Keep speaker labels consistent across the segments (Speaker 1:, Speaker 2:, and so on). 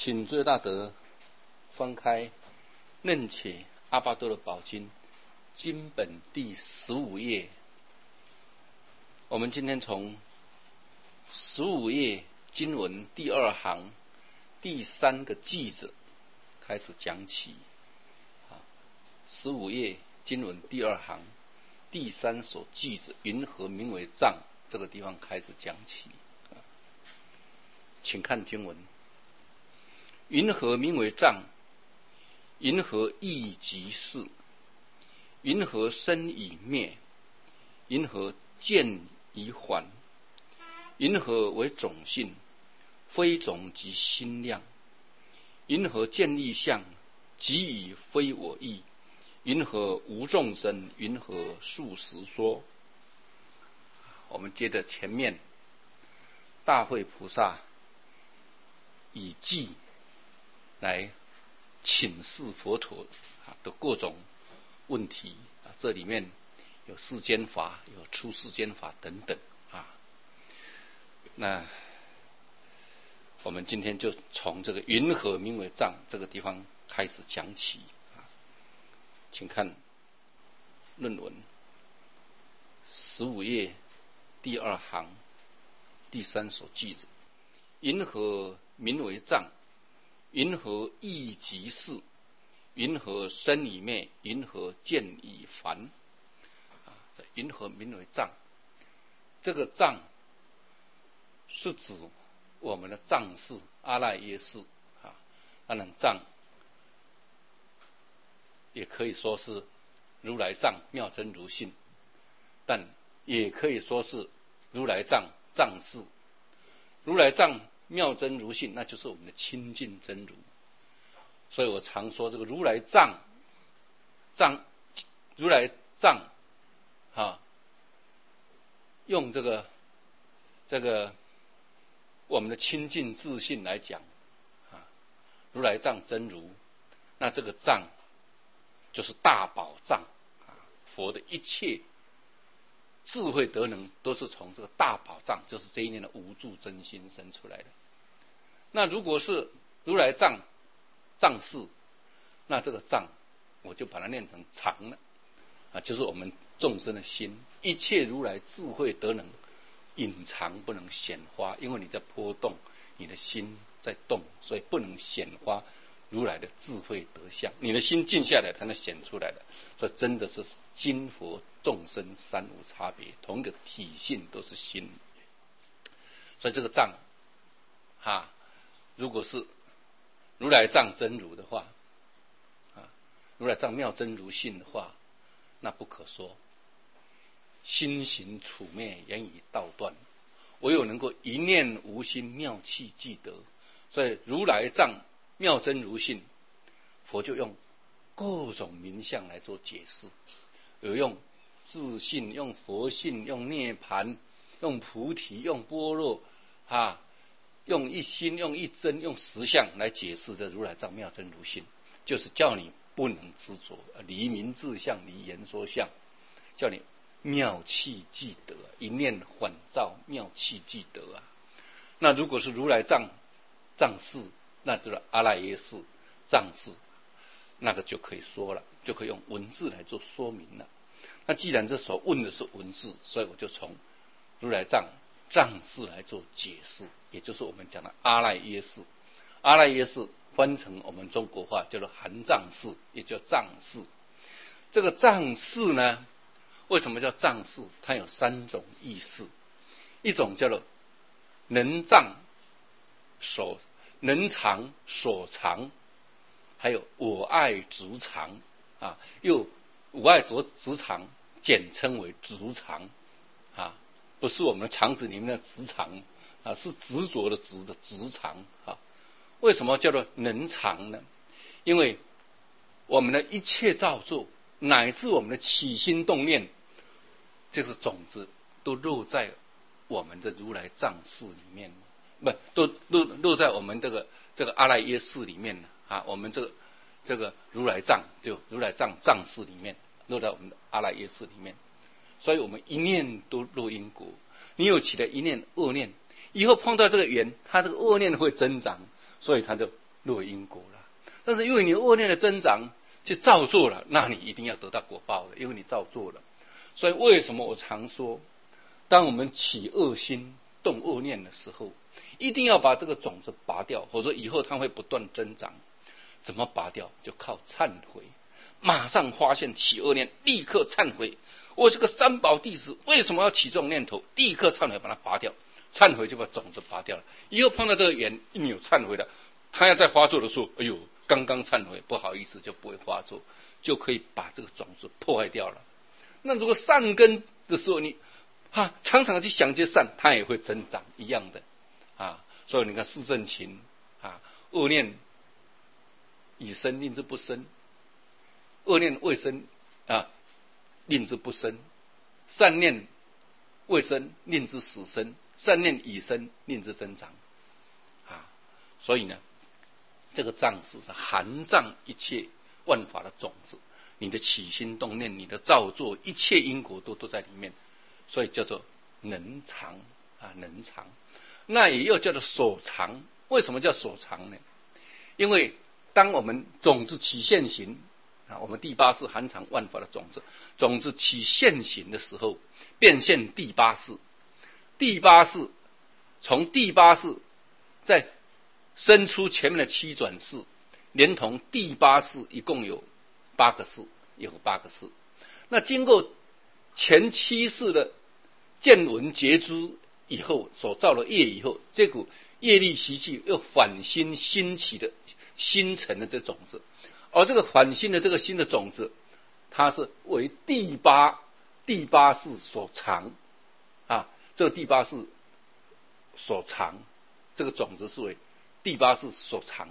Speaker 1: 请最大德翻开《楞且阿巴多的宝经》经本第15页。我们今天从15页经文第2行第3个句子开始讲起。15页经文第2行第3所句子，云何名为藏？这个地方开始讲起。请看经文：云何名为藏？云何义即是？云何生已灭？云何见已还？云何为种性？非种即心量。云何见立相？即以非我意。云何无众生？云何数实说？我们接着前面，大慧菩萨以偈来请示佛陀的各种问题，这里面有世间法，有出世间法等等啊。那我们今天就从这个云何名为藏这个地方开始讲起啊。请看论文15页第2行第3所句子：云何名为藏？云何义即是？云何生已灭？云何见已还？云何名为藏？这个藏是指我们的藏事阿赖耶识啊。当然藏也可以说是如来藏妙真如性，但也可以说是如来藏藏事。如来藏妙真如性，那就是我们的清净真如。所以我常说这个如来藏如来藏用这个我们的清净自信来讲如来藏真如，那这个藏就是大宝藏佛的一切智慧德能都是从这个大宝藏，就是这一念的无住真心生出来的。那如果是如来藏藏事，那这个藏我就把它念成常了就是我们众生的心，一切如来智慧德能隐藏不能显发，因为你在波动，你的心在动，所以不能显发如来的智慧德相。你的心静下来才能显出来的。所以真的是今佛众生三无差别，同一个体性都是心。所以这个藏如果是如来藏真如的话如来藏妙真如性的话，那不可说。心行处灭，言语道断，唯有能够一念无心，妙气即得。所以如来藏妙真如性，佛就用各种名相来做解释，有用自性，用佛性，用涅盘，用菩提，用般若用一心，用一真，用实相来解释这如来藏妙真如性，就是叫你不能执着，离名自相，离言说相，叫你妙气即得，一念反照，妙气即得那如果是如来藏事，那就是阿赖耶识藏事，那个就可以说了，就可以用文字来做说明了。那既然这所问的是文字，所以我就从如来藏事来做解释，也就是我们讲的阿赖耶识。阿赖耶识翻成我们中国话叫做含藏识，也叫藏识。这个藏识呢，为什么叫藏识？它有3种意思。一种叫做能藏所藏，还有我爱执藏又我爱执藏简称为执藏不是我们的肠子里面的直肠是执着的执的执藏为什么叫做能藏呢？因为我们的一切造作，乃至我们的起心动念，这个种子都落在我们的如来藏识里面，都落在我们这个阿赖耶识里面我们这个如来藏，就如来藏藏识里面，落在我们的阿赖耶识里面。所以我们一念都落因果，你有起了一念恶念，以后碰到这个缘，它这个恶念会增长，所以它就若有因果了。但是因为你恶念的增长去造作了，那你一定要得到果报的，因为你造作了。所以为什么我常说，当我们起恶心、动恶念的时候，一定要把这个种子拔掉，否则以后它会不断增长。怎么拔掉？就靠忏悔，马上发现起恶念，立刻忏悔。我这个三宝弟子为什么要起这种念头？立刻忏悔，把它拔掉。忏悔就把种子拔掉了。以后碰到这个缘，一有忏悔了，他要在发作的时候，哎呦，刚刚忏悔，不好意思，就不会发作，就可以把这个种子破坏掉了。那如果善根的时候，你常常去想些善，它也会增长一样的所以你看四圣勤恶念已生，令之不生；恶念未生令之不生；善念未生，令之始生；善念已生，令之增长所以呢，这个障是含藏一切万法的种子，你的起心动念，你的造作，一切因果都在里面，所以叫做能藏能藏。那也又叫做所藏。为什么叫所藏呢？因为当我们种子起现行我们第八识含藏万法的种子，种子起现行的时候，变现第八识。第八识从第八识再生出前面的七转识，连同第八识一共有8个识，有8个识。那经过前七识的见闻觉知以后所造的业以后，这股业力习气又反心兴起的新成的这种子，而这个反心的这个新的种子，它是为第八识所藏这个第八识所藏，这个种子是为第八识所藏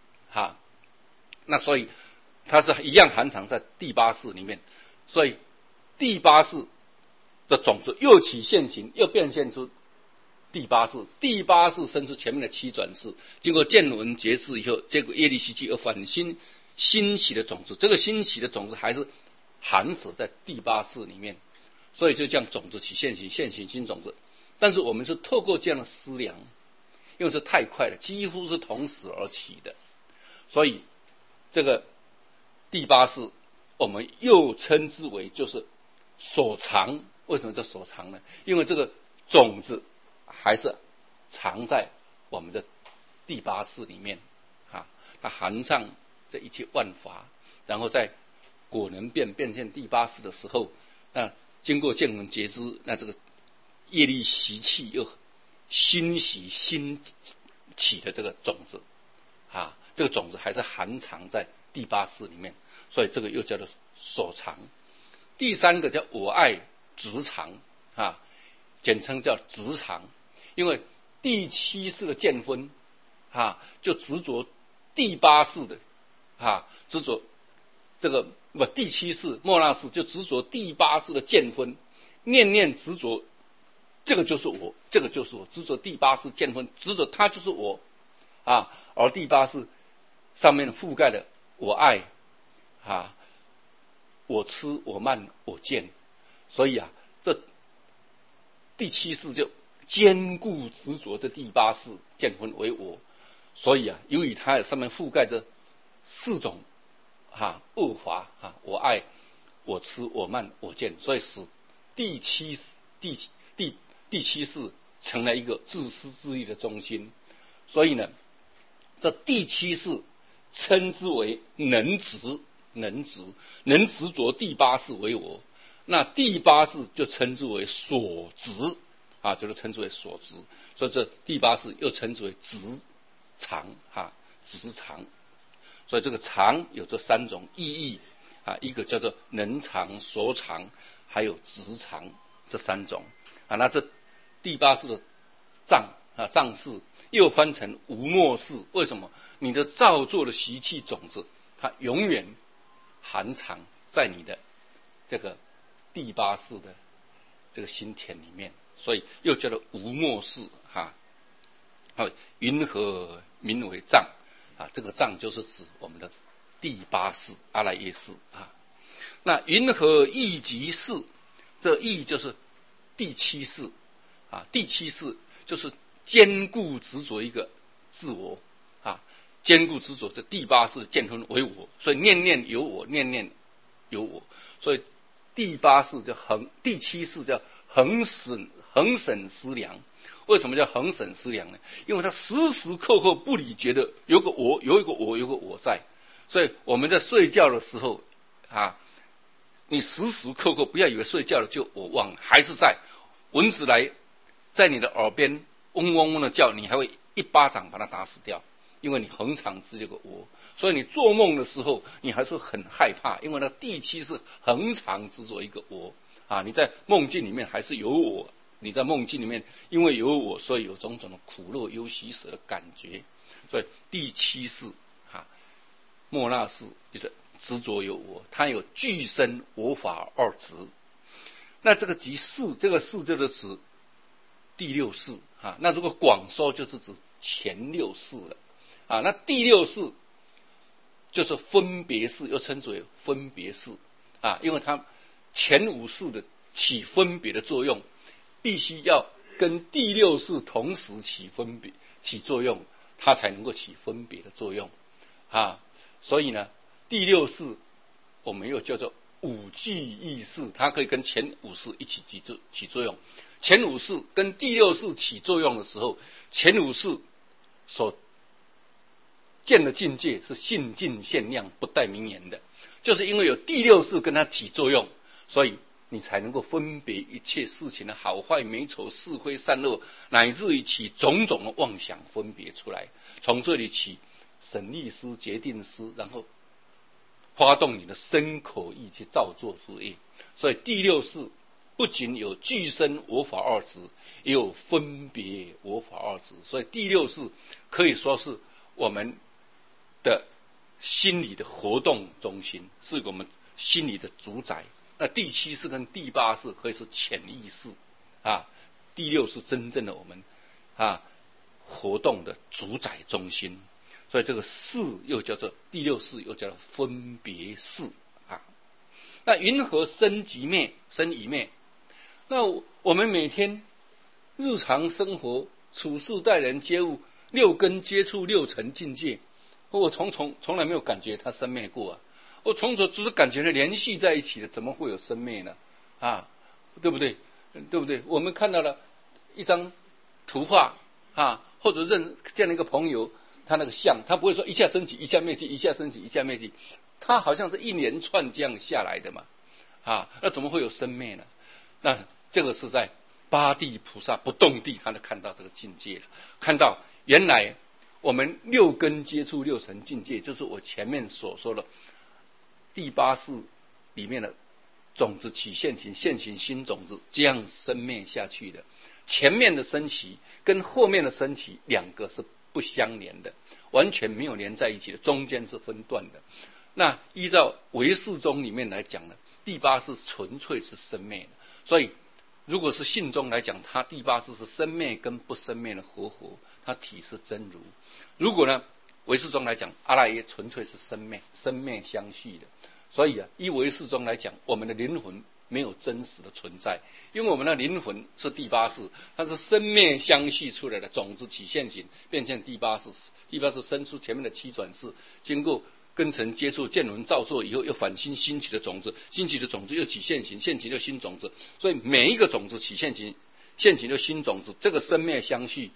Speaker 1: 那所以它是一样含藏在第八识里面，所以第八识的种子又起现行，又变现出第八识。第八识生出前面的七转识，经过见闻觉知以后，这个业力习气又反心兴起的种子，这个兴起的种子还是含舍在第八识里面，所以就这样种子起现行，现行新种子。但是我们是透过这样的思量，因为这太快了，几乎是同时而起的，所以这个第八识我们又称之为就是所藏。为什么叫所藏呢？因为这个种子还是藏在我们的第八识里面它含藏这一切万法，然后在果能变现第八识的时候，那经过见闻觉知，那这个业力习气又兴起的这个种子这个种子还是含藏在第八识里面，所以这个又叫做所藏。第三个叫我爱执藏简称叫执藏。因为第七识的见分就执着第八识的执着这个第七识末那识就执着第八识的见分，念念执着这个就是我，这个就是我，执着第八识见分，执着它就是我而第八识上面覆盖的我爱我痴我慢我见，所以这第七识就坚固执着的第八识见分为我，所以由于它上面覆盖着4种恶法我爱我痴我慢我见，所以使第七识成了一个自私自利的中心。所以呢，这第七识称之为能执着第八识为我，那第八识就称之为所执就是称之为所执，所以这第八识又称之为执藏执藏。所以这个藏有这3种意义一个叫做能藏、所藏，还有执藏这3种那这第八识的障识又翻成无末识。为什么？你的造作的习气种子，它永远含藏在你的这个第八识的这个心田里面，所以又叫做无末识云何名为障这个障就是指我们的第八识阿赖耶识那云何异即识？这异就是第七识第七识就是坚固执着一个自我坚固执着，这第八识见分为我，所以念念有我，念念有我，所以第八识叫第七识叫恒审思量。为什么叫恒审思量呢？因为他时时刻刻不离觉得有个我，有一个我，有个我在。所以我们在睡觉的时候你时时刻刻不要以为睡觉了就我忘了，还是在。蚊子来在你的耳边嗡嗡嗡的叫，你还会一巴掌把它打死掉，因为你恒常知这个我。所以你做梦的时候你还是很害怕，因为那第七是恒常执着一个我你在梦境里面还是有我，你在梦境里面因为有我，所以有种种的苦乐忧喜舍的感觉。所以第七是莫那识就是执着有我，它有具身我法二执。那这个即识，这个识就是指第六识那如果广说就是指前六识了那第六识就是分别识，又称之为分别识因为它前五识的起分别的作用，必须要跟第六识同时起作用，它才能够起分别的作用所以呢，第六识我们又叫做五具意识，它可以跟前五识一起起作用。前五识跟第六识起作用的时候，前五识所见的境界是性尽限量，不带名言的。就是因为有第六识跟它起作用，所以你才能够分别一切事情的好坏美丑是非善恶，乃至于起种种的妄想分别出来，从这里起审立思、决定思，然后发动你的身口意去造作之业。所以第六识不仅有具身我法二执，也有分别我法二执。所以第六识可以说是我们的心理的活动中心，是我们心理的主宰。那第七识跟第八识可以是潜意识第六是真正的我们活动的主宰中心。所以这个识又叫做第六识，又叫做分别识那云何生即灭？生与灭。那我们每天日常生活处事待人接物，六根接触六尘境界，我从来没有感觉它生灭过我从只是感觉它联系在一起的，怎么会有生灭呢对不对？对不对？我们看到了一张图画或者见了一个朋友，他那个像，他不会说一下升起一下灭尽，一下升起一下灭尽，他好像是一连串这样下来的嘛那怎么会有生灭呢？那这个是在八地菩萨不动地，他就看到这个境界了，看到原来我们六根接触六尘境界，就是我前面所说的第八识里面的种子起现行，现行新种子，这样生灭下去的。前面的升起跟后面的升起两个是不相连的，完全没有连在一起的，中间是分段的。那依照唯识宗里面来讲呢，第八识纯粹是生灭的，所以如果是信宗来讲，它第八识是生灭跟不生灭的合，它体是真如。如果呢唯识宗来讲，阿赖耶纯粹是生灭相续的。所以依唯识宗来讲，我们的灵魂没有真实的存在，因为我们的灵魂是第八识，它是生灭相续出来的种子起现行，变成第八识。第八识生出前面的七转世，经过根尘接触见闻造作以后，又反新起的种子，新起的种子又起现行，现行又新种子。所以每一个种子起现行，现行又新种子，这个生灭相续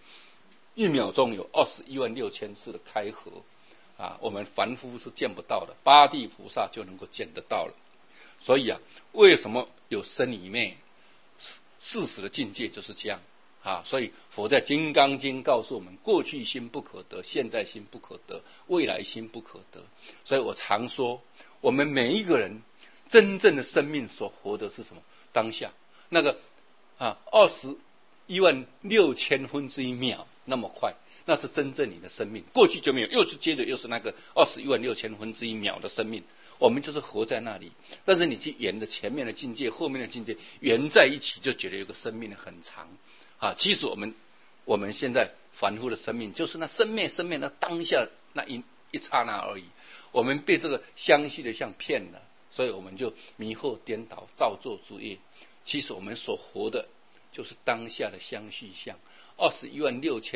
Speaker 1: 1秒钟有216000次的开合我们凡夫是见不到的，八地菩萨就能够见得到了。所以为什么有生与灭？事实的境界就是这样所以佛在《金刚经》告诉我们，过去心不可得，现在心不可得，未来心不可得。所以我常说，我们每一个人真正的生命所活的是什么？当下那个216000分之一秒那么快，那是真正你的生命。过去就没有，又是接着又是那个216000分之一秒的生命，我们就是活在那里。但是你去沿着前面的境界后面的境界沿在一起，就觉得有个生命很长其实我们现在凡夫的生命就是那生灭那当下那一刹那而已。我们被这个相续的相骗了，所以我们就迷惑颠倒造作诸业。其实我们所活的就是当下的相续相，216000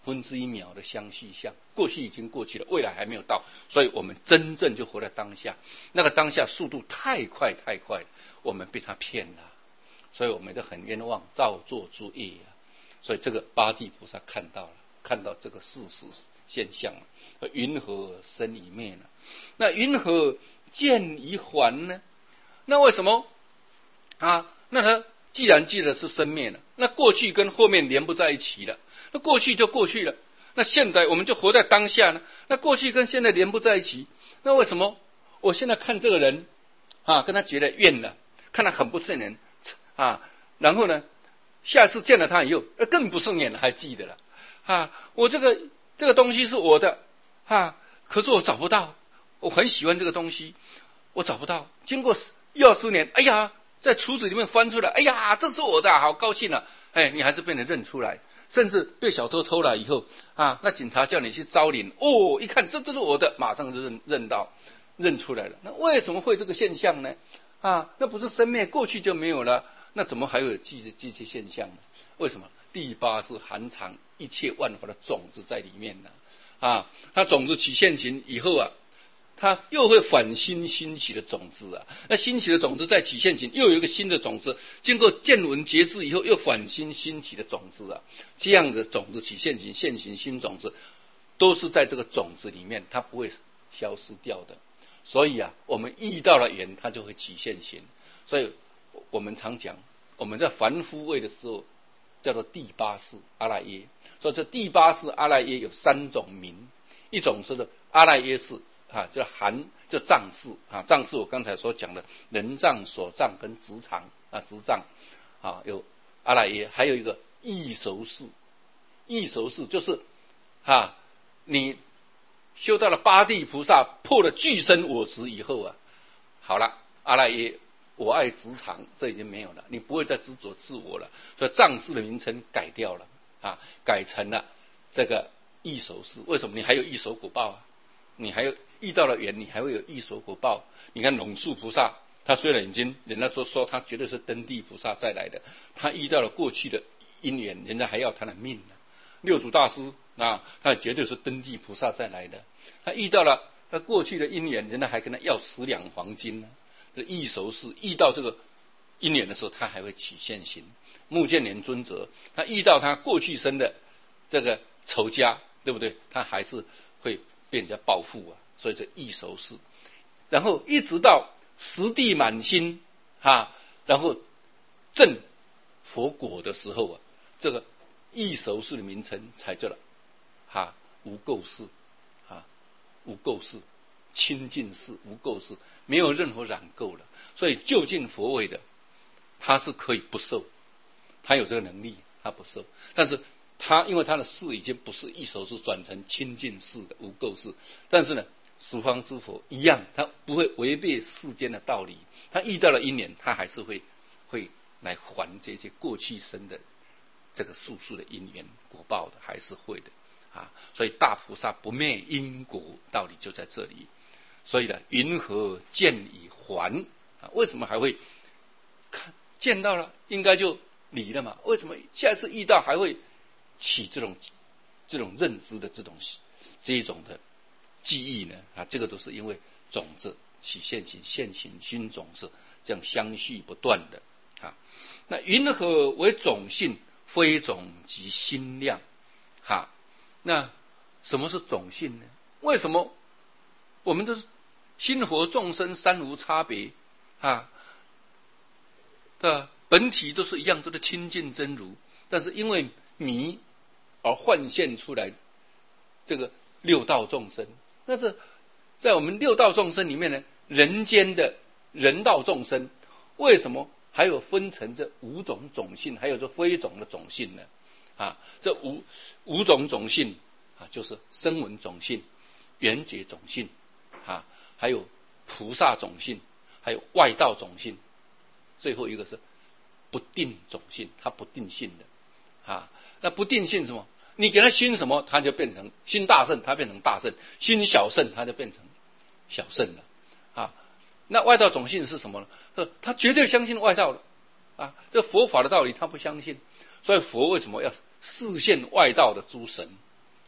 Speaker 1: 分之一秒的相续相，过去已经过去了，未来还没有到，所以我们真正就活在当下。那个当下速度太快太快了，我们被他骗了，所以我们都很冤枉，造作诸业啊。所以这个八地菩萨看到了，看到这个事实现象了，云何生以灭呢？那云何见以还呢？那为什么啊？那他既然记得是生灭了，那过去跟后面连不在一起了，那过去就过去了，那现在我们就活在当下呢？那过去跟现在连不在一起，那为什么我现在看这个人啊，跟他结了怨了，看他很不顺眼啊，然后呢，下次见了他以后，更不顺眼了，还记得了啊？我这个东西是我的啊，可是我找不到，我很喜欢这个东西，我找不到，经过10-20年，哎呀，在橱子里面翻出来，哎呀，这是我的，好高兴啊！哎，你还是被人认出来，甚至被小偷偷了以后啊，那警察叫你去招领，哦，一看这是我的，马上就认出来了。那为什么会这个现象呢？啊，那不是生灭过去就没有了，那怎么还有这些现象呢？为什么？第八是含藏一切万法的种子在里面呢？啊，它种子起现行以后啊，它又会反新起的种子啊，那新起的种子再起现行，又有一个新的种子，经过见闻觉知以后，又反新起的种子啊，这样的种子起现行，现行新种子，都是在这个种子里面，它不会消失掉的。所以啊，我们遇到了缘，它就会起现行。所以我们常讲，我们在凡夫位的时候，叫做第八世阿赖耶。所以这第八世阿赖耶有3种名，一种是阿赖耶识啊，叫藏识啊，藏识我刚才所讲的人藏、所藏跟执藏啊，执藏啊有阿赖耶，还有一个异熟识，异熟识就是啊，你修到了八地菩萨破了具身我执以后啊，好了，阿赖耶我爱执藏，这已经没有了，你不会再执着自我了，所以藏识的名称改掉了啊，改成了这个异熟识。为什么？你还有异熟果报啊，你还有遇到了缘，你还会有异熟果报。你看龙树菩萨，他虽然已经人家说他绝对是登地菩萨再来的，他遇到了过去的因缘，人家还要他的命呢。六祖大师啊，他绝对是登地菩萨再来的，他遇到了他过去的因缘，人家还跟他要10两黄金呢。这异熟识遇到这个因缘的时候，他还会起现行。目犍连尊者，他遇到他过去生的这个仇家，对不对？他还是会被人家报复啊，所以这异熟识。然后一直到十地满心啊，然后证佛果的时候啊，这个异熟识的名称才叫了无垢识啊，无垢识。清净识、无垢识，没有任何染垢了。所以就近佛位的，他是可以不受，他有这个能力，他不受。但是他因为他的识已经不是异熟识，转成清净识的无垢识。但是呢，十方之佛一样，他不会违背世间的道理。他遇到了因缘，他还是会来还这些过去生的这个宿世的因缘果报的，还是会的啊。所以大菩萨不灭因果道理就在这里。所以呢，云何见以还啊？为什么还会见到了，应该就离了嘛？为什么下一次遇到还会起这种认知的这一种的记忆呢？啊，这个都是因为种子起现行，现行新种子这样相续不断的啊。那云何为种性？非种即心量哈。那什么是种性呢？为什么我们都是心佛众生三无差别啊的本体都是一样，都是清净真如，但是因为迷而幻现出来这个六道众生。那是在我们六道众生里面呢，人间的人道众生为什么还有分成这5种种性，还有这非种的种性呢？啊，这五种种性啊，就是声闻种性、缘觉种性啊，还有菩萨种性，还有外道种性，最后一个是不定种性，它不定性的啊。那不定性什么？你给他心什么，他就变成心大圣，他变成大圣；心小圣，他就变成小圣了啊。那外道种性是什么呢？他绝对相信外道了啊，这佛法的道理他不相信，所以佛为什么要示现外道的诸神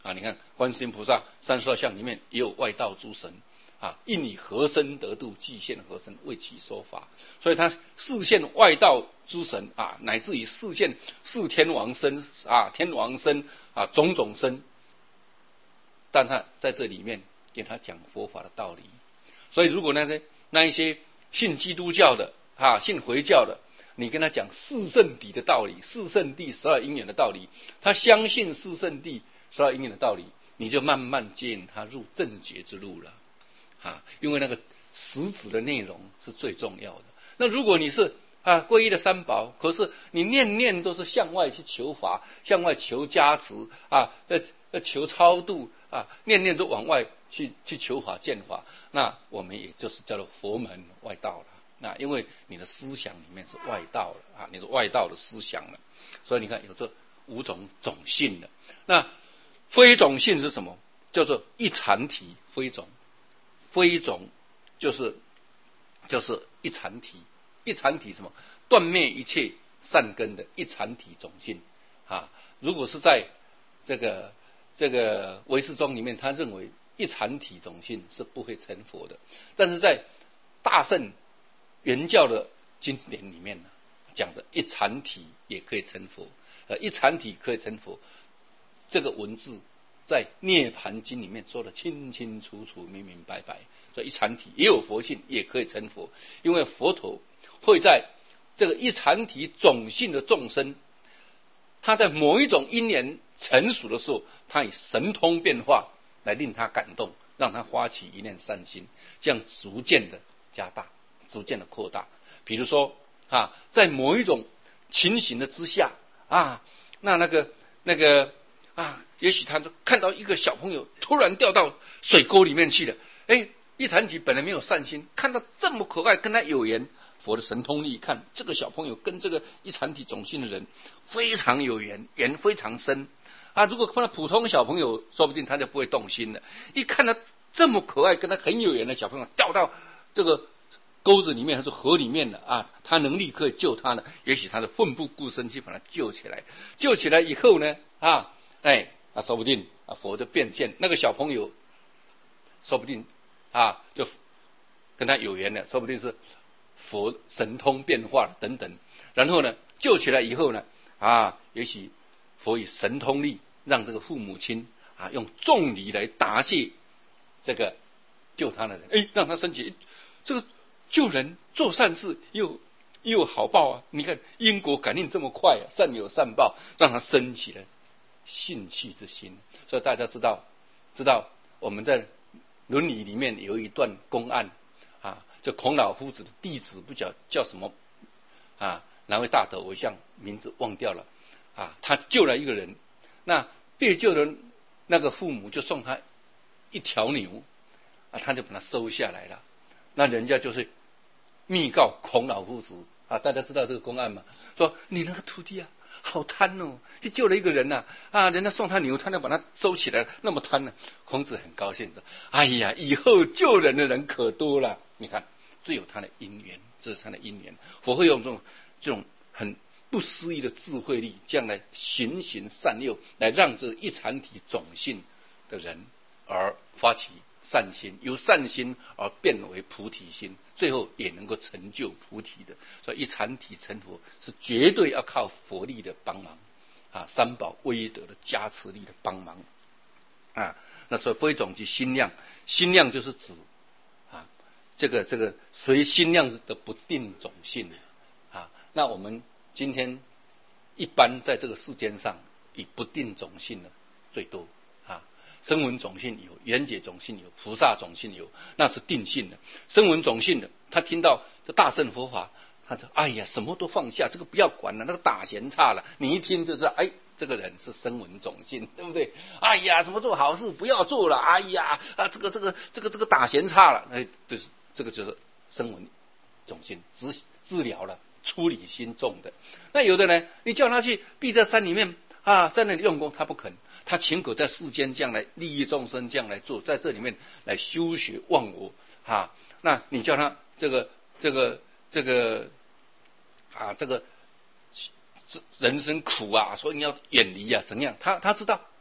Speaker 1: 啊，你看观世音菩萨32相里面也有外道诸神啊，应以何身得度，具现何身为其说法。所以他示现外道诸神啊，乃至于示现四天王身啊、天王身啊、种种身，但他在这里面给他讲佛法的道理。所以如果那一些信基督教的啊、信回教的，你跟他讲四圣谛的道理，四圣谛12因缘的道理，他相信四圣谛12因缘的道理，你就慢慢接引他入正觉之路了啊！因为那个实质的内容是最重要的。那如果你是啊皈依的三宝，可是你念念都是向外去求法，向外求加持啊，求超度啊，念念都往外去求法见法，那我们也就是叫做佛门外道了。那因为你的思想里面是外道了啊，你是外道的思想了，所以你看有这5种种性的。那非种性是什么？叫做一禅体非种。非种就是一禅体，一禅体什么？断灭一切善根的一禅体种性啊。如果是在这个唯识宗里面，他认为一禅体种性是不会成佛的，但是在大乘原教的经典里面呢，讲的一禅体也可以成佛，一禅体可以成佛，这个文字在涅盘经里面说的清清楚楚、明明白白。所以一禅体也有佛性，也可以成佛，因为佛陀会在这个一禅体种性的众生，他在某一种因缘成熟的时候，他以神通变化来令他感动，让他发起一念善心，这样逐渐的加大，逐渐的扩大。比如说啊，在某一种情形的之下啊，那个啊，也许他就看到一个小朋友突然掉到水沟里面去了，一禅体本来没有善心，看到这么可爱，跟他有缘，佛的神通力看这个小朋友跟这个一禅体种性的人非常有缘，缘非常深啊。如果看到普通的小朋友，说不定他就不会动心了。一看到这么可爱，跟他很有缘的小朋友掉到这个沟子里面还是河里面了啊，他能立刻救他呢，也许他的奋不顾身去把他救起来。救起来以后呢，说不定佛就变现，那个小朋友说不定就跟他有缘了，说不定是佛神通变化了等等。然后呢，救起来以后呢，也许佛以神通力让这个父母亲用重礼来答谢这个救他的人，让他升起这个救人做善事又有好报啊！你看因果感应这么快善有善报，让他升起了信气之心。所以大家知道我们在伦理里面有一段公案这孔老夫子的弟子不叫什么哪位大德，我一下名字忘掉了他救了一个人，那被救的那个父母就送他一条牛他就把它收下来了。那人家就是密告孔老夫子大家知道这个公案吗？说你那个徒弟好贪哦，去救了一个人人家送他牛，他就把它收起来了，那么贪呢。孔子很高兴说：哎呀，以后救人的人可多了。你看，这有他的因缘，这是他的因缘。佛会用这种很不思议的智慧力，这样来循循善诱，来让这一禅体种性的人而发起善心，由善心而变为菩提心，最后也能够成就菩提的。所以一禅体成佛是绝对要靠佛力的帮忙三宝威德的加持力的帮忙那所以非种即心量，心量就是指这个随心量的不定种性那我们今天一般在这个世间上以不定种性的最多声闻种性有，缘觉种性有，菩萨种性有，那是定性的。声闻种性的，他听到这大乘佛法，他说：哎呀，什么都放下，这个不要管了，那个打闲差了。你一听就是，这个人是声闻种性，对不对？哎呀，什么做好事不要做了，哎呀，这个打闲差了，对，这个就是声闻种性，治疗了，处理心重的。那有的呢，你叫他去避在山里面在那里用功，他不肯。他勤苦在世间这样来利益众生，这样来做，在这里面来修学忘我那你叫他这个人生苦所以你要远离怎样？他知道，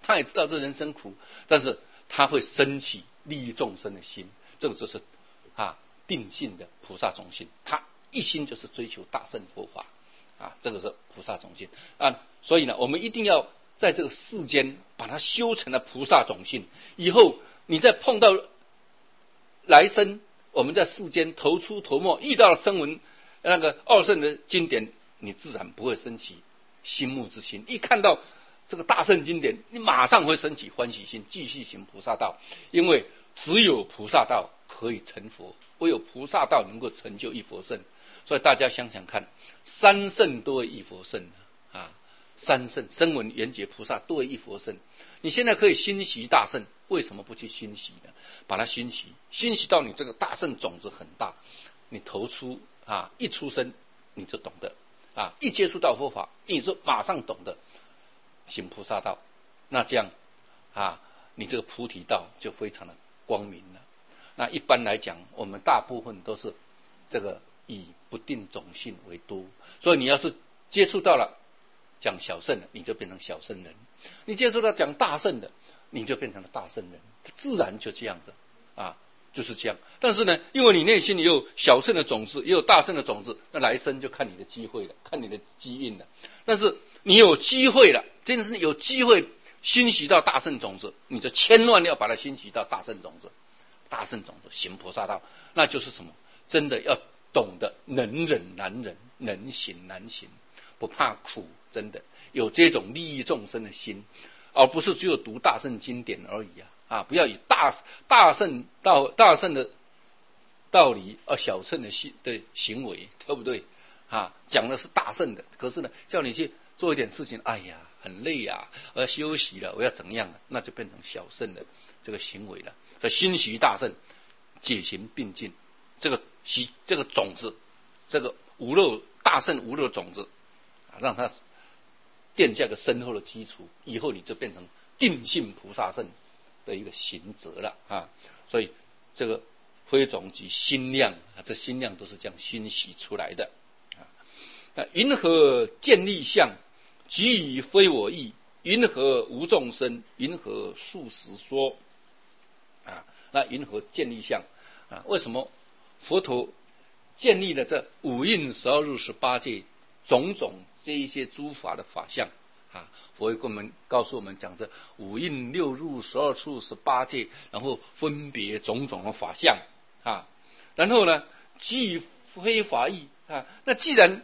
Speaker 1: 他也知道这人生苦，但是他会升起利益众生的心，这个就是定性的菩萨种性，他一心就是追求大乘佛法这个是菩萨种性所以呢，我们一定要在这个世间把它修成了菩萨种性，以后你再碰到来生，我们在世间头出头没遇到了声闻那个二圣的经典，你自然不会升起心慕之心，一看到这个大圣经典，你马上会升起欢喜心，继续行菩萨道，因为只有菩萨道可以成佛，唯有菩萨道能够成就一佛圣。所以大家想想看，三圣多为一佛圣三圣声闻缘觉菩萨多为一佛圣，你现在可以欣习大圣，为什么不去欣习呢？把它欣习到你这个大圣种子很大，你头出一出生你就懂得一接触到佛法，你就马上懂得行菩萨道，那这样你这个菩提道就非常的光明了。那一般来讲，我们大部分都是这个以不定种性为多，所以你要是接触到了讲小圣的，你就变成小圣人；你接触到讲大圣的，你就变成了大圣人，自然就这样子就是这样。但是呢，因为你内心也有小圣的种子，也有大圣的种子，那来生就看你的机会了，看你的机运了。但是你有机会了，真的是有机会欣习到大圣种子，你就千万要把它欣习到大圣种子。大圣种子行菩萨道，那就是什么？真的要懂得能忍难忍，能行难行，不怕苦，真的有这种利益众生的心，而不是只有读大圣经典而已不要以大圣的道理小圣的行为，对不对讲的是大圣的，可是呢叫你去做一点事情，哎呀很累我要休息了，我要怎样了，那就变成小圣的这个行为了。所以欣习大圣，解行并进，这个种子，这个大圣无漏种子让它奠下个深厚的基础，以后你就变成定性菩萨圣的一个行者了所以这个非种及心量这心量都是这样欣习出来的那云何见立相？即以非我意。云何无众生？云何数实说？那云何见立相为什么佛陀建立了这五蕴12入18界种种这一些诸法的法相佛会告诉我们讲这五蕴6入12处18界，然后分别种种的法相然后呢即以非法意那既然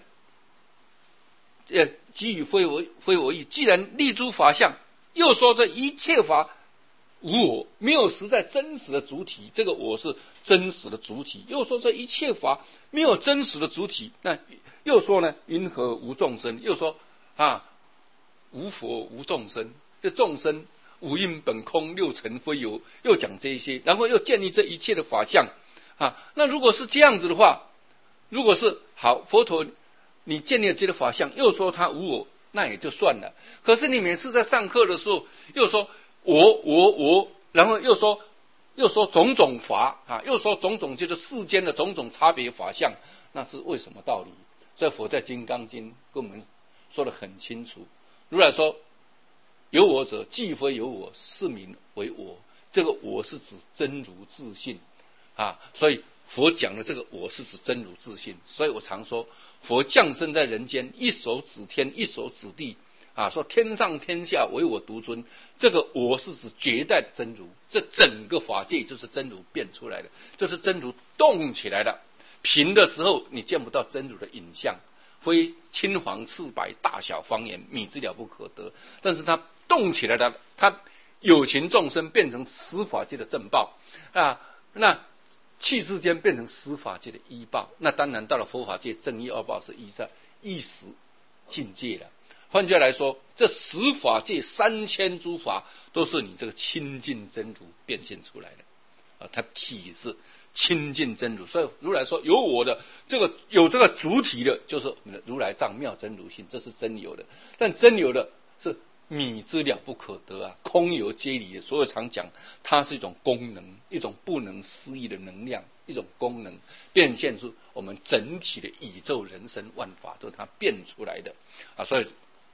Speaker 1: 即以非我意，既然立诸法相，又说这一切法无我，没有实在真实的主体，这个我是真实的主体，又说这一切法没有真实的主体，那又说呢云何无众生？又说无佛无众生，这众生五蕴本空六尘非有，又讲这一些，然后又建立这一切的法相那如果是这样子的话，如果是好佛陀你建立了这个法相，又说他无我，那也就算了。可是你每次在上课的时候又说我，然后又说种种法又说种种就是世间的种种差别法相，那是为什么道理？所以佛在《金刚经》跟我们说得很清楚。如来说有我者，既非有我，是名为我。这个我是指真如自性所以佛讲的这个我是指真如自性。所以我常说佛降生在人间，一手指天，一手指地说天上天下唯我独尊，这个我是指绝代真如，这整个法界就是真如变出来的，这是真如动起来的。平的时候你见不到真如的影像，非青黄赤白大小方言米之了不可得，但是它动起来的，它有情众生变成十法界的正报那气世间变成十法界的依报，那当然到了佛法界正一二报是依在一时境界了。换句话来说，这十法界3000诸法都是你这个清净真如变现出来的它体是清净真如。所以如来说有我的有这个主体的，就是我们的如来藏妙真如性，这是真有的。但真有的是米之了不可得空有皆离的。所以常讲它是一种功能，一种不能思议的能量，一种功能变现出我们整体的宇宙人生万法，都是它变出来的所以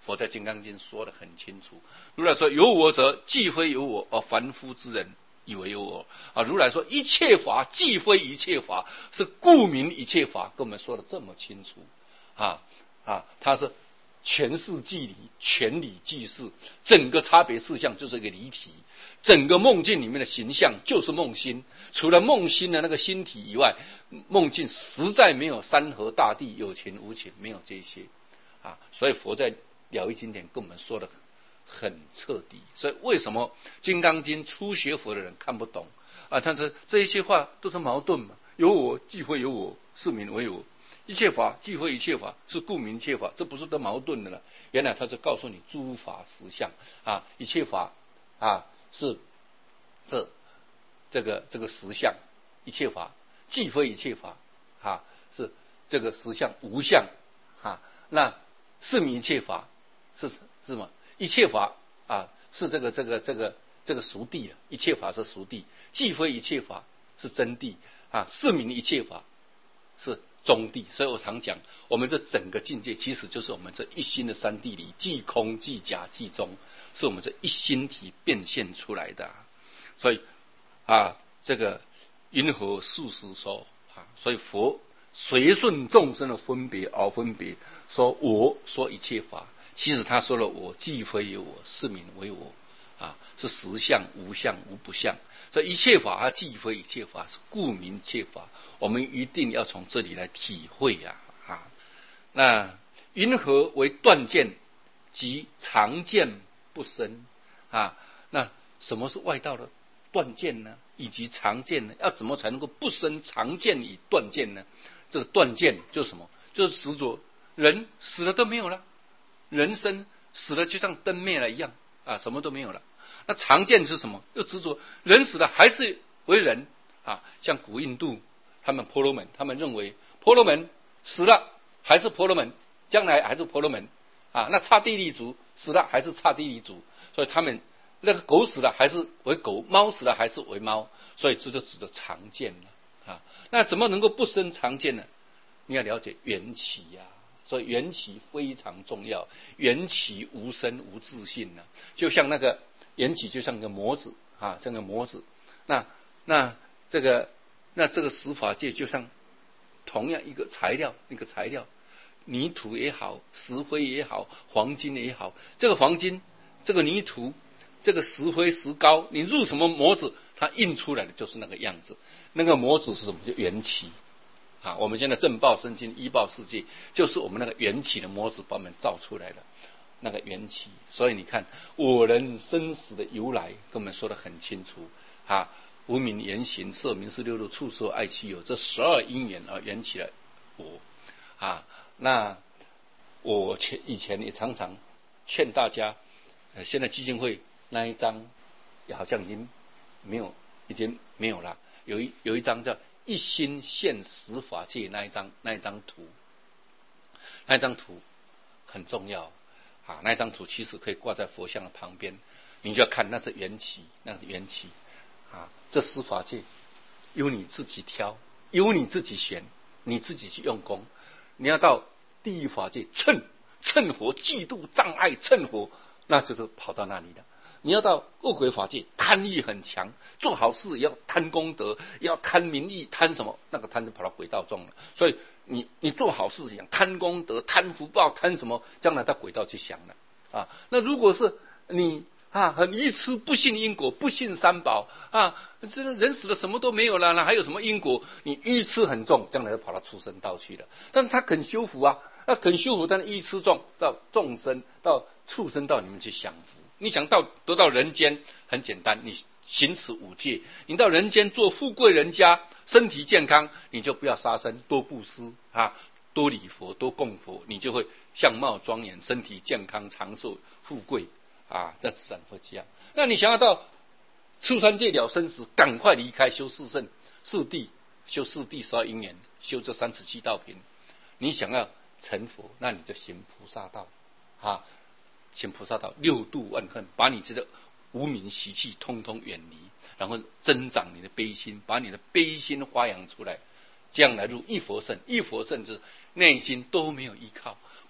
Speaker 1: 佛在《金刚经》说得很清楚。如来说有我者，既非有我，而凡夫之人以为有我啊。如来说一切法既非一切法，是故名一切法，跟我们说的这么清楚他是全事即理，全理即事，整个差别事项就是一个离体，整个梦境里面的形象就是梦心，除了梦心的那个心体以外，梦境实在没有山河大地有情无情，没有这些所以佛在了义经典跟我们说的很彻底。所以为什么《金刚经》初学佛的人看不懂他说这一些话都是矛盾嘛？有我既非有我，是名为我；一切法既非一切法，是故名一切法。这不是都矛盾的了？原来他是告诉你诸法实相一切法是这个实相，一切法既非一切法是这个实相无相那是名一切法是什么？一切法是这个熟谛一切法是熟谛，既非一切法是真谛是名一切法是中谛。所以我常讲，我们这整个境界其实就是我们这一心的三谛里，即空即假即中，是我们这一心体变现出来的所以这个因何事实说所以佛随顺众生的分别而分别，说我说一切法，其实他说了我既非有我，是名为我是实相无相无不相。所以一切法既非一切法，是故名一切法。我们一定要从这里来体会那云何为断见即常见不生那什么是外道的断见呢？以及常见呢？要怎么才能够不生常见以断见呢？这个断见就是什么？就是执着人死了都没有了，人生死了就像灯灭了一样什么都没有了。那常见是什么？又执着人死了还是为人像古印度他们婆罗门，他们认为婆罗门死了还是婆罗门，将来还是婆罗门那刹帝利族死了还是刹帝利族，所以他们那个狗死了还是为狗，猫死了还是为猫，所以这就指的常见了那怎么能够不生常见呢？你要了解缘起所以缘起非常重要，缘起无生无自性就像那个缘起就像个模子像个模子，那这个十法界就像同样一个材料，泥土也好，石灰也好，黄金也好，这个黄金这个泥土这个石灰石膏，你入什么模子，它印出来的就是那个样子。那个模子是什么？就缘起我们现在正报身经依报世界，就是我们那个缘起的模子把我们造出来的那个缘起。所以你看我人生死的由来跟我们说得很清楚无明言行色名色六路触受爱趣有，这12因缘而缘起了我那我以前也常常劝大家现在基金会那一张好像已经没有了，有一张叫一心现十法界那一张图，那一张图很重要那一张图其实可以挂在佛像的旁边，你就要看那是缘起，这十法界由你自己挑，由你自己选，你自己去用功。你要到地狱法界趁火嫉妒障碍趁火，那就是跑到那里了。你要到恶鬼法界，贪欲很强，做好事也要贪功德，也要贪名誉，贪什么？那个贪就跑到鬼道中了。所以你做好事想贪功德、贪福报、贪什么，将来到鬼道去想了那如果是你很愚痴，不信因果，不信三宝这人死了什么都没有了，那还有什么因果？你愚痴很重，将来就跑到畜生道去了。但是他肯修福肯修福，但是愚痴重，到众生到畜生道里面去享福。你想得到人间很简单，你行持五戒，你到人间做富贵人家，身体健康，你就不要杀生，多布施多礼佛，多供佛，你就会相貌庄严，身体健康，长寿富贵那自然会这样。那你想要到出三界了生死，赶快离开修四圣四谛，修四谛12因缘，修这37道品。你想要成佛，那你就行菩萨道行菩萨道6度万恨，把你这个无明习气通通远离，然后增长你的悲心，把你的悲心发扬出来，这样来入一佛乘。一佛乘就是内心都没有依靠，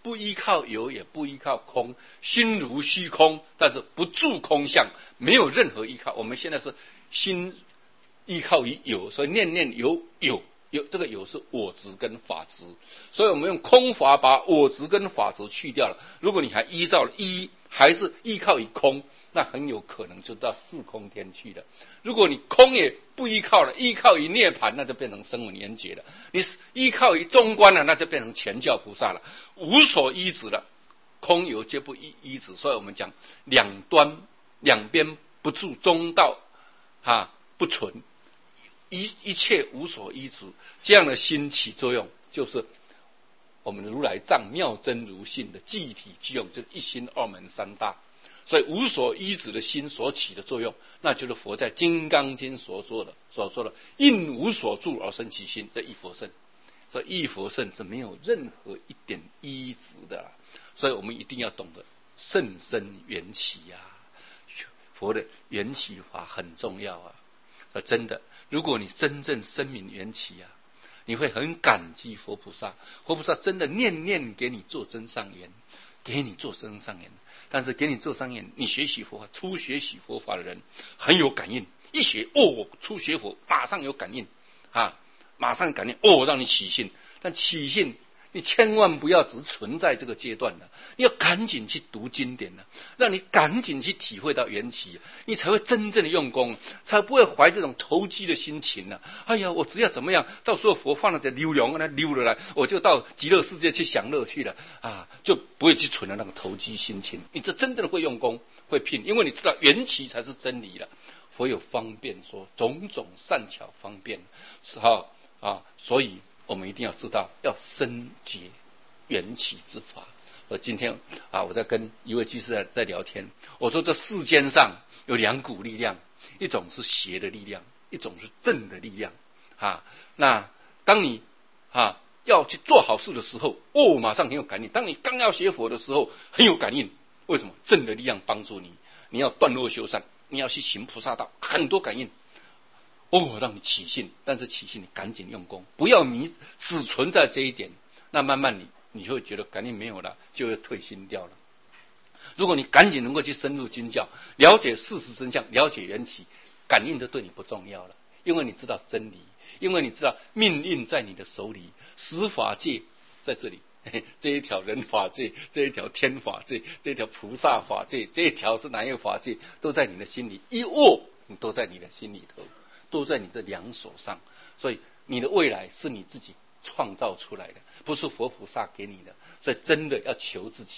Speaker 1: 不依靠有，也不依靠空，心如虚空，但是不住空相，没有任何依靠。我们现在是心依靠于有，所以念念有，这个有是我执跟法执，所以我们用空法把我执跟法执去掉了。如果你还依照还是依靠于空，那很有可能就到四空天去了。如果你空也不依靠了，依靠于涅槃，那就变成声闻缘觉了。你依靠于中观了，那就变成全教菩萨了，无所依止了。空有皆不依止，所以我们讲两边不住中道不存，一切无所依止，这样的心起作用，就是我们的如来藏妙真如性的具体具用，就是一心二门三大。所以无所依止的心所起的作用，那就是佛在《金刚经》所说的应无所住而生其心，这一佛圣。所以一佛圣是没有任何一点依止的啦。所以我们一定要懂得甚深缘起佛的缘起法很重要真的，如果你真正深明缘起你会很感激佛菩萨。佛菩萨真的念念给你做真上缘，给你做真上缘。但是给你做上缘，你学习佛法，初学习佛法的人很有感应，一学初学佛马上有感应马上感应让你起信。但起信你千万不要只存在这个阶段你要赶紧去读经典让你赶紧去体会到缘起你才会真正的用功，才不会怀这种投机的心情哎呀，我只要怎么样，到时候佛放了这流量溜了来，我就到极乐世界去享乐去了就不会去存了那个投机心情。你这真正的会用功会拼，因为你知道缘起才是真理了。佛有方便说，种种善巧方便所以我们一定要知道要深解缘起之法。今天我在跟一位居士在聊天，我说这世间上有两股力量，一种是邪的力量，一种是正的力量那当你要去做好事的时候马上很有感应，当你刚要学佛的时候很有感应。为什么？正的力量帮助你，你要断恶修善，你要去行菩萨道，很多感应让你起信。但是起信你赶紧用功，不要你只存在这一点，那慢慢你就会觉得感应没有了，就会退心掉了。如果你赶紧能够去深入经教，了解事实真相，了解缘起，感应就对你不重要了，因为你知道真理，因为你知道命运在你的手里，十法界在这里，这一条人法界，这一条天法界，这一条菩萨法界，这一条是哪一个法界，都在你的心里，都在你的心里头，都在你这两手上。所以你的未来是你自己创造出来的，不是佛菩萨给你的。所以真的要求自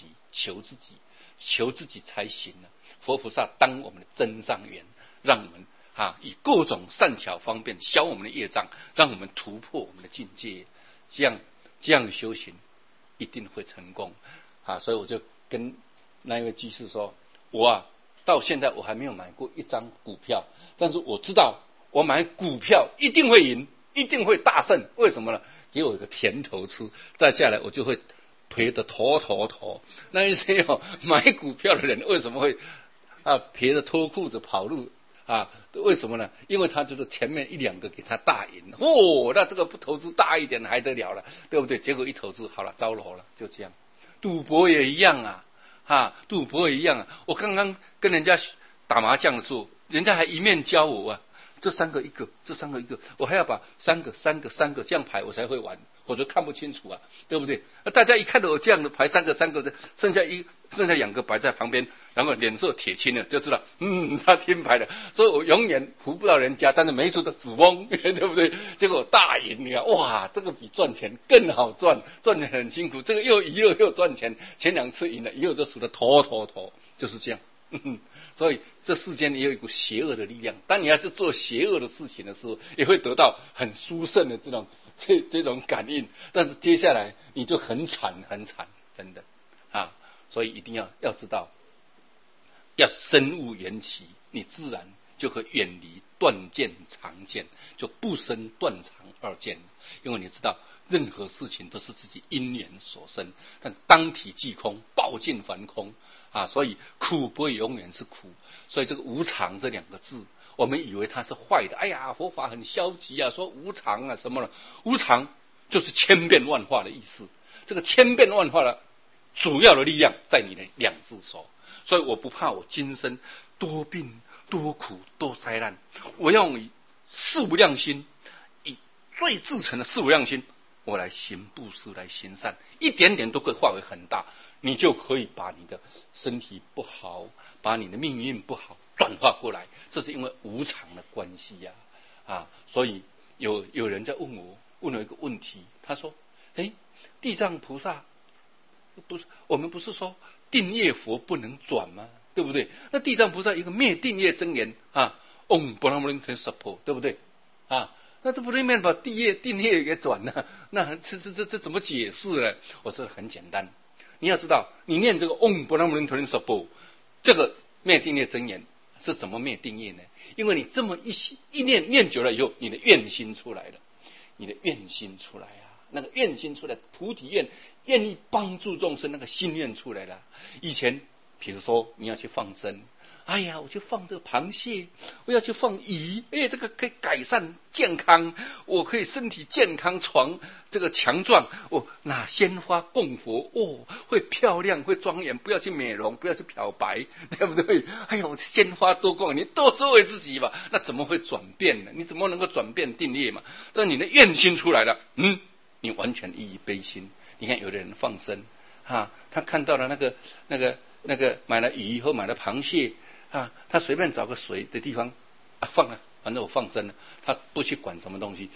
Speaker 1: 己才行佛菩萨当我们的真上缘，让我们以各种善巧方便消我们的业障，让我们突破我们的境界。这样的修行一定会成功所以我就跟那一位居士说，我到现在我还没有买过一张股票，但是我知道我买股票一定会赢，一定会大胜。为什么呢？给我一个甜头吃，再下来我就会赔得头。那一些买股票的人为什么会赔得脱裤子跑路为什么呢？因为他就是前面一两个给他大赢那这个不投资大一点还得了了，对不对？结果一投资好了，糟了，就这样。赌博也一样赌博也一样我刚刚跟人家打麻将的时候，人家还一面教我这三个一个，这三个一个，我还要把三个这样排我才会玩，否则看不清楚对不对？大家一看到我这样的排三个，剩下两个摆在旁边，然后脸色铁青了，就知道他听牌的。所以我永远服不到人家，但是每一次都主翁对不对？结果大赢，你看这个比赚钱更好赚得很辛苦，这个又赚钱，前两次赢了，以后就输得头，就是这样。所以这世间也有一股邪恶的力量，当你要去做邪恶的事情的时候，也会得到很殊胜的这种感应，但是接下来你就很惨，真的所以一定要知道，要深悟缘起，你自然就会远离断见常见，就不生断常二见。因为你知道任何事情都是自己因缘所生，但当体即空，报尽凡空所以苦不会永远是苦。所以这个无常这两个字，我们以为它是坏的，哎呀，佛法很消极说无常什么了？无常就是千变万化的意思。这个千变万化的主要的力量在你的两只手，所以我不怕我今生多病多苦多灾难，我要以四无量心，以最至诚的四无量心，我来行布施，来行善，一点点都可以化为很大，你就可以把你的身体不好，把你的命运不好转化过来。这是因为无常的关系呀，所以有人在问了一个问题，他说：地藏菩萨不是我们不是说定业佛不能转吗？对不对？那地藏菩萨一个灭定业真言嗡波罗蜜多萨婆，对不对？那这不能把定业给转了，那这怎么解释呢？我说很简单，你要知道，你念这个嗡波罗蜜多萨婆，这个灭定业真言是怎么灭定业呢？因为你这么一念久了以后，你的愿心出来了，你的愿心出来那个愿心出来，菩提愿，愿意帮助众生，那个心愿出来了。以前比如说你要去放生，我去放这个螃蟹，我要去放鱼，这个可以改善健康，我可以身体健康这个强壮，我拿鲜花供佛，会漂亮会庄严，不要去美容，不要去漂白，对不对？鲜花多供，你多作为自己吧，那怎么会转变呢？你怎么能够转变定业嘛？但你的愿心出来了，你完全依于悲心。你看有的人放生他看到了那个买了鱼或买了螃蟹他随便找个水的地方放了，反正我放生了，他不去管什么东西，